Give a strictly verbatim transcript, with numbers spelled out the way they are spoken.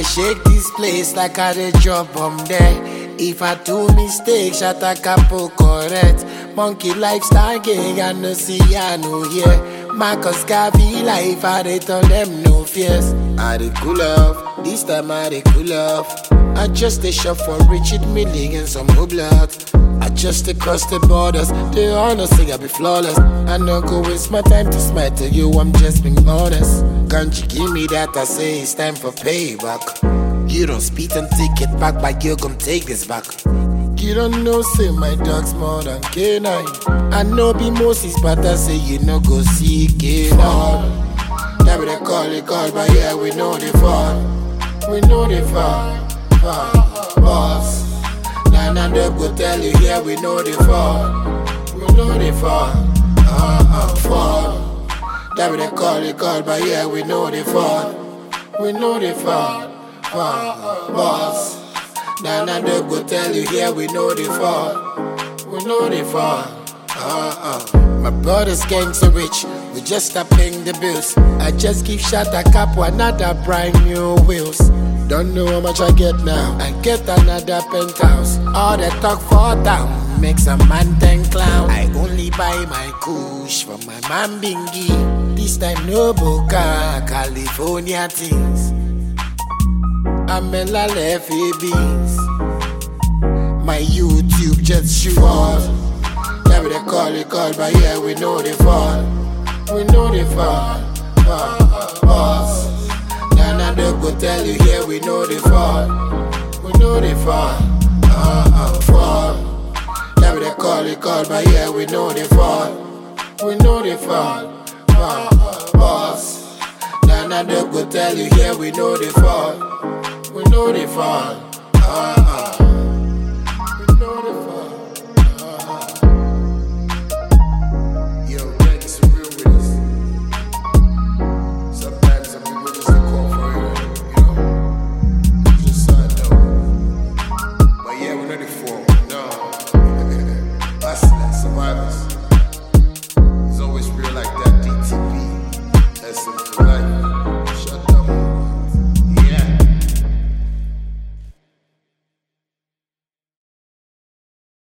dey shake this place like I dey drop bomb there. If I do mistake, shut a capo correct. Monkey lifestyle gang, I no see, I no hear. Marcus Garvey life, I dey tell them no fears. I dey cool off, this time I dey cool off. I just a shop for Richard Milling and some Hublot. I just across the borders, the honor say I be flawless. I no go waste my time to smile to you, I'm just being honest. Can't you give me that, I say it's time for payback. You don't speak and take it back, but you gon' take this back. You don't know, say my dog's more than canine. I know be Moses, but I say you no go see canine. That be the call, they call, but yeah, we know they fall. We know they fall, fall, boss. None of them go tell you, yeah, we know they fall. We know they fall, uh, uh, fall. That be the call, they call, but yeah, we know they fall. We know they fall. Uh, boss, none of them go tell you, yeah, we know they fall. We know they fall. Uh, uh. My brother's gang so rich, we just stop paying the bills. I just give shot a cap for another brand new wheels. Don't know how much I get now, I get another penthouse. All that talk for down makes a man ten clown. I only buy my kush from my man Bingy. This time no Boca, California things. I'm in la lefty beans. My YouTube just shoot off. Yeah, they call it call, but yeah, we know they fall. We know they fall. Fall, boss. None of them go tell you, yeah, we know they fall. We know they fall. Uh, uh, fall. Yeah, they call it call, but yeah, we know they fall. We know they fall. Fall, boss. None of them go tell you, yeah, we know they fall. We know they fall. Uh, uh.